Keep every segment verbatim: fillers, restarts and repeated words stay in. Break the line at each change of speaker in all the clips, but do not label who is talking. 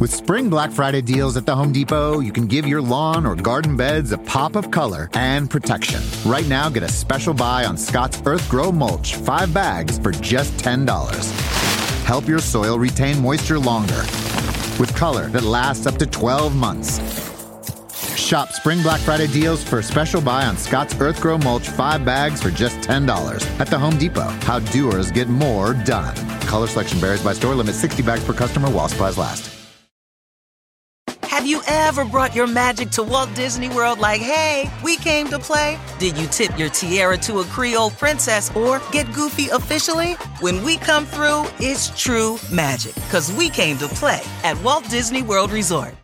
With spring Black Friday deals at the Home Depot, you can give your lawn or garden beds a pop of color and protection. Right now, get a special buy on Scott's Earth Grow Mulch, five bags for just ten dollars. Help your soil retain moisture longer with color that lasts up to twelve months. Shop spring Black Friday deals for a special buy on Scott's Earth Grow Mulch, five bags for just ten dollars at the Home Depot. How doers get more done. Color selection varies by store. Limit sixty bags per customer while supplies last.
Have you ever brought your magic to Walt Disney World like, hey, we came to play? Did you tip your tiara to a Creole princess or get goofy officially? When we come through, it's true magic, because we came to play at Walt Disney World Resort.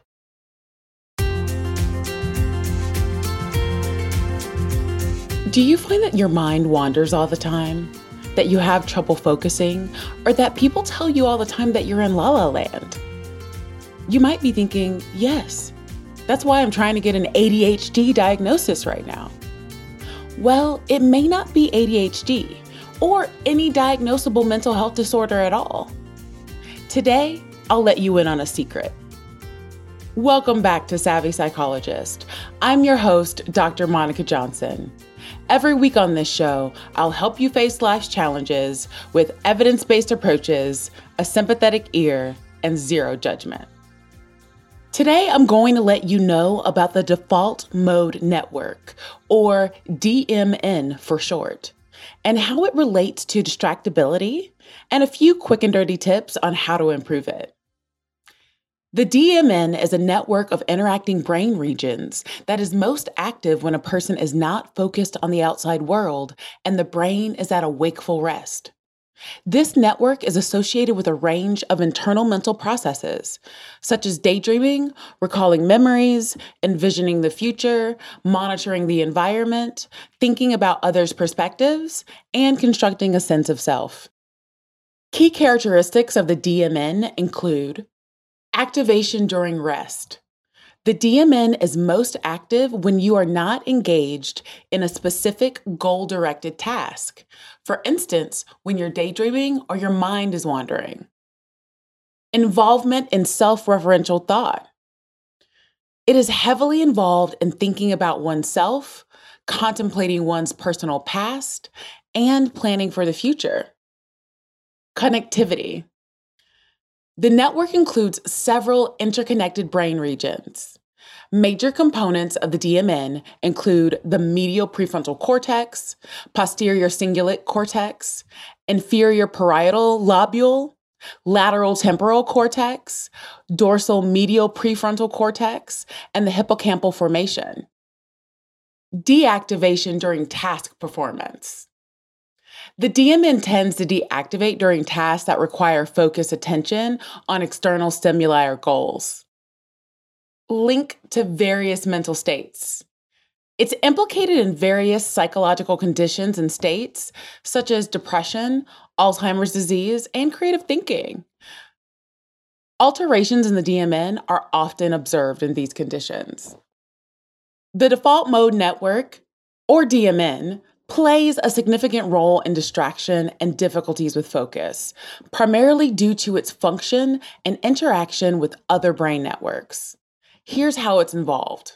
Do you find that your mind wanders all the time? That you have trouble focusing? Or that people tell you all the time that you're in La La Land? You might be thinking, yes, that's why I'm trying to get an A D H D diagnosis right now. Well, it may not be A D H D or any diagnosable mental health disorder at all. Today, I'll let you in on a secret. Welcome back to Savvy Psychologist. I'm your host, Doctor Monica Johnson. Every week on this show, I'll help you face life's challenges with evidence-based approaches, a sympathetic ear, and zero judgment. Today, I'm going to let you know about the Default Mode Network, or D M N for short, and how it relates to distractibility, and a few quick and dirty tips on how to improve it. The D M N is a network of interacting brain regions that is most active when a person is not focused on the outside world and the brain is at a wakeful rest. This network is associated with a range of internal mental processes, such as daydreaming, recalling memories, envisioning the future, monitoring the environment, thinking about others' perspectives, and constructing a sense of self. Key characteristics of the D M N include activation during rest. The D M N is most active when you are not engaged in a specific goal-directed task. For instance, when you're daydreaming or your mind is wandering. Involvement in self-referential thought. It is heavily involved in thinking about oneself, contemplating one's personal past, and planning for the future. Connectivity. The network includes several interconnected brain regions. Major components of the D M N include the medial prefrontal cortex, posterior cingulate cortex, inferior parietal lobule, lateral temporal cortex, dorsal medial prefrontal cortex, and the hippocampal formation. Deactivation during task performance. The D M N tends to deactivate during tasks that require focused attention on external stimuli or goals. Link to various mental states. It's implicated in various psychological conditions and states, such as depression, Alzheimer's disease, and creative thinking. Alterations in the D M N are often observed in these conditions. The Default Mode Network, or D M N, plays a significant role in distraction and difficulties with focus, primarily due to its function and interaction with other brain networks. Here's how it's involved.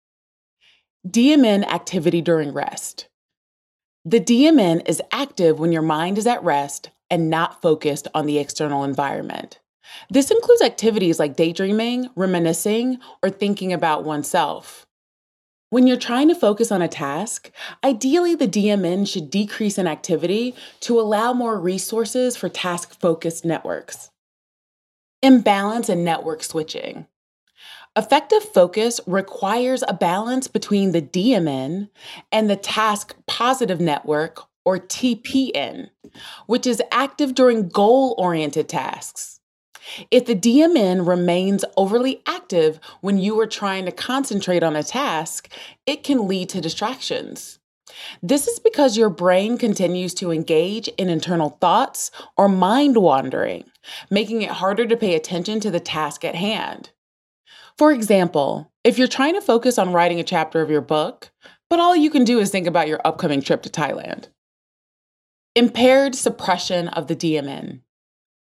D M N activity during rest. The D M N is active when your mind is at rest and not focused on the external environment. This includes activities like daydreaming, reminiscing, or thinking about oneself. When you're trying to focus on a task, ideally the D M N should decrease in activity to allow more resources for task-focused networks. Imbalance in network switching. Effective focus requires a balance between the D M N and the task positive network, or T P N, which is active during goal-oriented tasks. If the D M N remains overly active when you are trying to concentrate on a task, it can lead to distractions. This is because your brain continues to engage in internal thoughts or mind wandering, making it harder to pay attention to the task at hand. For example, if you're trying to focus on writing a chapter of your book, but all you can do is think about your upcoming trip to Thailand. Impaired suppression of the D M N.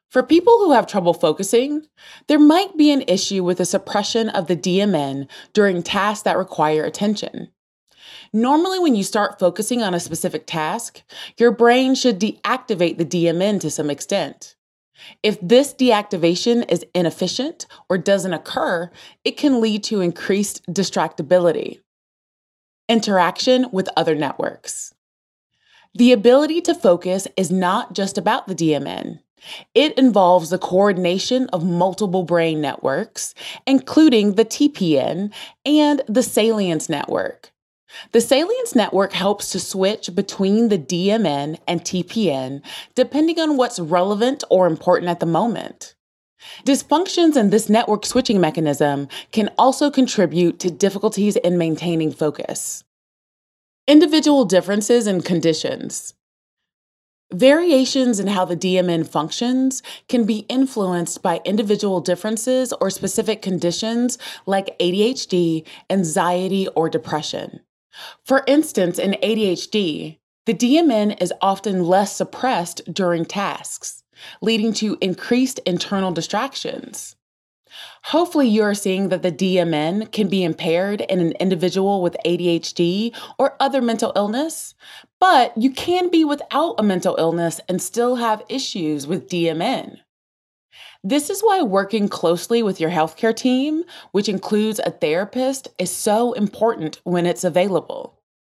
For people who have trouble focusing, there might be an issue with the suppression of the D M N during tasks that require attention. Normally, when you start focusing on a specific task, your brain should deactivate the D M N to some extent. If this deactivation is inefficient or doesn't occur, it can lead to increased distractibility. Interaction with other networks. The ability to focus is not just about the D M N. It involves the coordination of multiple brain networks, including the T P N and the salience network. The salience network helps to switch between the D M N and T P N depending on what's relevant or important at the moment. Dysfunctions in this network switching mechanism can also contribute to difficulties in maintaining focus. Individual differences in conditions. Variations in how the D M N functions can be influenced by individual differences or specific conditions like A D H D, anxiety, or depression. For instance, in A D H D, the D M N is often less suppressed during tasks, leading to increased internal distractions. Hopefully, you're seeing that the D M N can be impaired in an individual with A D H D or other mental illness, but you can be without a mental illness and still have issues with D M N. This is why working closely with your healthcare team, which includes a therapist, is so important when it's available.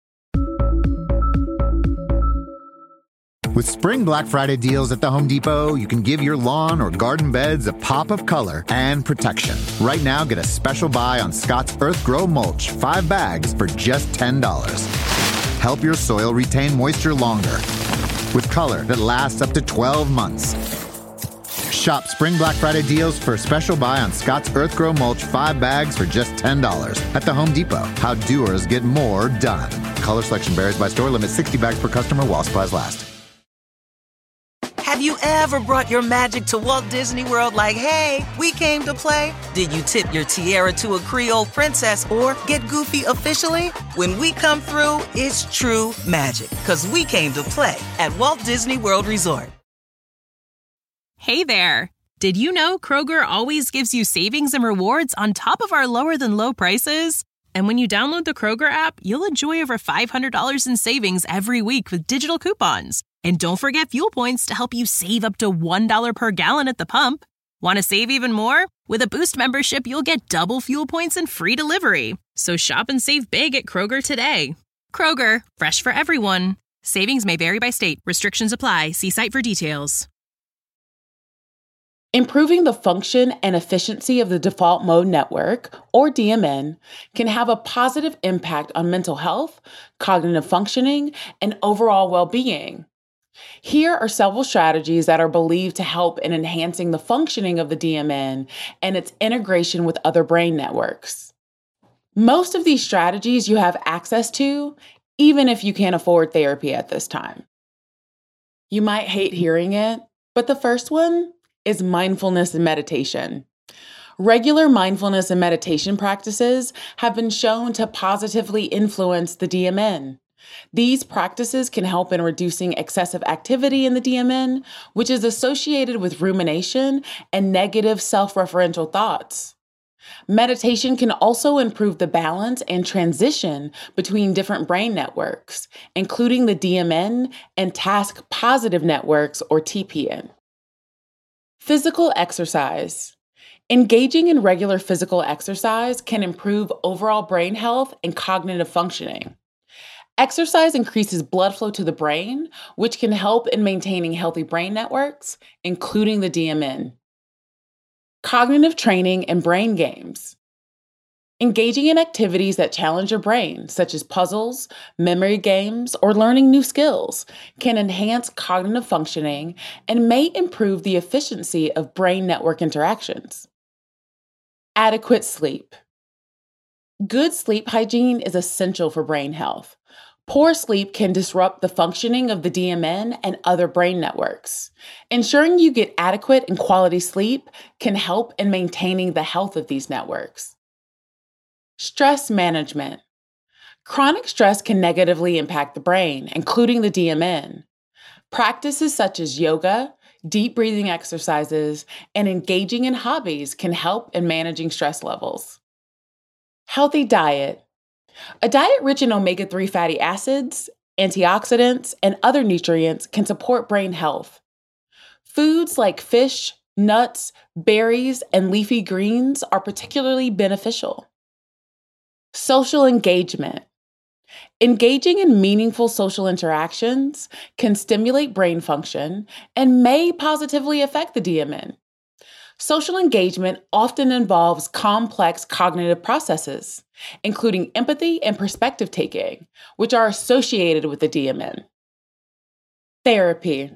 With Spring Black Friday deals at the Home Depot, you can give your lawn or garden beds a pop of color and protection. Right now, get a special buy on Scott's Earth Grow Mulch, five bags for just ten dollars. Help your soil retain moisture longer with color that lasts up to twelve months. Shop Spring Black Friday deals for a special buy on Scott's Earth Grow Mulch, five bags for just ten dollars at the Home Depot. How doers get more done. Color selection varies by store. Limit sixty bags per customer while supplies last.
Have you ever brought your magic to Walt Disney World like, hey, we came to play? Did you tip your tiara to a Creole princess or get goofy officially? When we come through, it's true magic, because we came to play at Walt Disney World Resort.
Hey there! Did you know Kroger always gives you savings and rewards on top of our lower-than-low prices? And when you download the Kroger app, you'll enjoy over five hundred dollars in savings every week with digital coupons. And don't forget fuel points to help you save up to one dollar per gallon at the pump. Want to save even more? With a Boost membership, you'll get double fuel points and free delivery. So shop and save big at Kroger today. Kroger, fresh for everyone. Savings may vary by state. Restrictions apply. See site for details.
Improving the function and efficiency of the default mode network, or D M N, can have a positive impact on mental health, cognitive functioning, and overall well-being. Here are several strategies that are believed to help in enhancing the functioning of the D M N and its integration with other brain networks. Most of these strategies you have access to, even if you can't afford therapy at this time. You might hate hearing it, but the first one is mindfulness and meditation. Regular mindfulness and meditation practices have been shown to positively influence the D M N. These practices can help in reducing excessive activity in the D M N, which is associated with rumination and negative self-referential thoughts. Meditation can also improve the balance and transition between different brain networks, including the D M N and task-positive networks, or T P N. Physical exercise. Engaging in regular physical exercise can improve overall brain health and cognitive functioning. Exercise increases blood flow to the brain, which can help in maintaining healthy brain networks, including the D M N. Cognitive training and brain games. Engaging in activities that challenge your brain, such as puzzles, memory games, or learning new skills, can enhance cognitive functioning and may improve the efficiency of brain network interactions. Adequate sleep. Good sleep hygiene is essential for brain health. Poor sleep can disrupt the functioning of the D M N and other brain networks. Ensuring you get adequate and quality sleep can help in maintaining the health of these networks. Stress management. Chronic stress can negatively impact the brain, including the D M N. Practices such as yoga, deep breathing exercises, and engaging in hobbies can help in managing stress levels. Healthy diet. A diet rich in omega three fatty acids, antioxidants, and other nutrients can support brain health. Foods like fish, nuts, berries, and leafy greens are particularly beneficial. Social engagement. Engaging in meaningful social interactions can stimulate brain function and may positively affect the D M N. Social engagement often involves complex cognitive processes, including empathy and perspective taking, which are associated with the D M N. Therapy.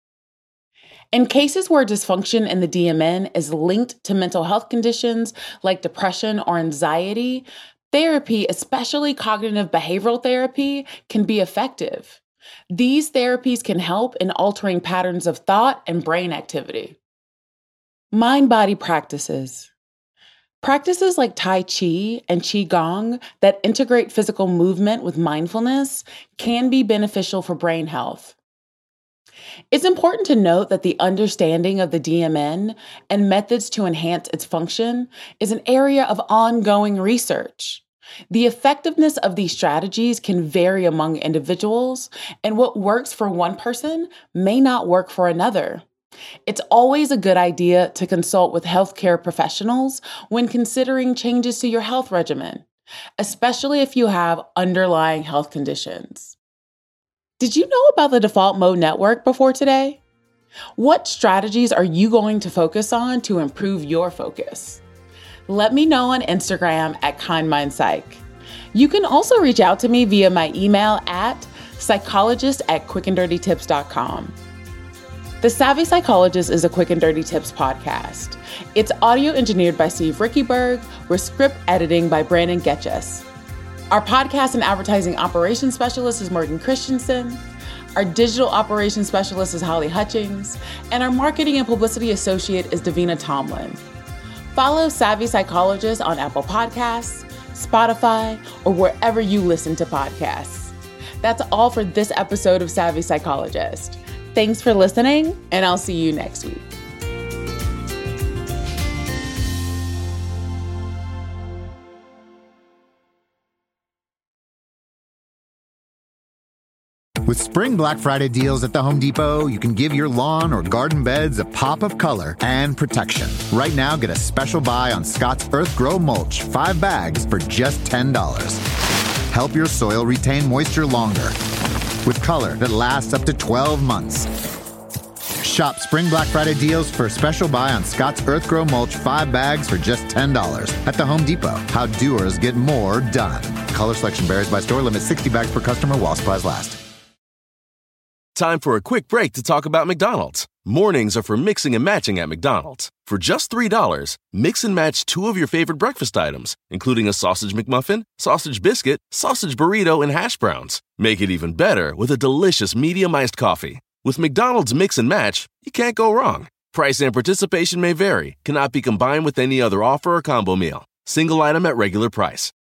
In cases where dysfunction in the D M N is linked to mental health conditions like depression or anxiety, therapy, especially cognitive behavioral therapy, can be effective. These therapies can help in altering patterns of thought and brain activity. Mind-body practices. Practices like Tai Chi and Qigong that integrate physical movement with mindfulness can be beneficial for brain health. It's important to note that the understanding of the D M N and methods to enhance its function is an area of ongoing research. The effectiveness of these strategies can vary among individuals, and what works for one person may not work for another. It's always a good idea to consult with healthcare professionals when considering changes to your health regimen, especially if you have underlying health conditions. Did you know about the Default Mode Network before today? What strategies are you going to focus on to improve your focus? Let me know on Instagram at KindMindPsych. You can also reach out to me via my email at psychologist at quickanddirtytips dot com. The Savvy Psychologist is a Quick and Dirty Tips podcast. It's audio engineered by Steve Rickyberg, with script editing by Brandon Getches. Our podcast and advertising operations specialist is Morgan Christensen. Our digital operations specialist is Holly Hutchings. And our marketing and publicity associate is Davina Tomlin. Follow Savvy Psychologist on Apple Podcasts, Spotify, or wherever you listen to podcasts. That's all for this episode of Savvy Psychologist. Thanks for listening, and I'll see you next week.
With Spring Black Friday deals at the Home Depot, you can give your lawn or garden beds a pop of color and protection. Right now, get a special buy on Scott's Earth Grow Mulch, five bags for just ten dollars. Help your soil retain moisture longer with color that lasts up to twelve months. Shop Spring Black Friday deals for a special buy on Scott's Earth Grow Mulch, five bags for just ten dollars at the Home Depot. How doers get more done. Color selection varies by store. Limit sixty bags per customer while supplies last.
Time for a quick break to talk about McDonald's. Mornings are for mixing and matching at McDonald's. For just three dollars, mix and match two of your favorite breakfast items, including a sausage McMuffin, sausage biscuit, sausage burrito, and hash browns. Make it even better with a delicious medium iced coffee. With McDonald's Mix and Match, you can't go wrong. Price and participation may vary, cannot be combined with any other offer or combo meal. Single item at regular price.